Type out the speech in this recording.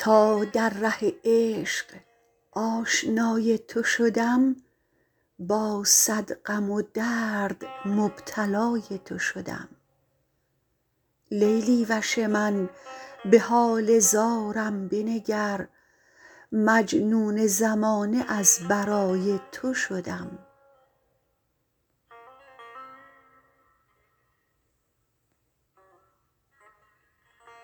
تا در ره عشق آشنای تو شدم، با صد غم و درد مبتلای تو شدم. لیلی وش من به حال زارم بنگر، مجنون زمانه از برای تو شدم.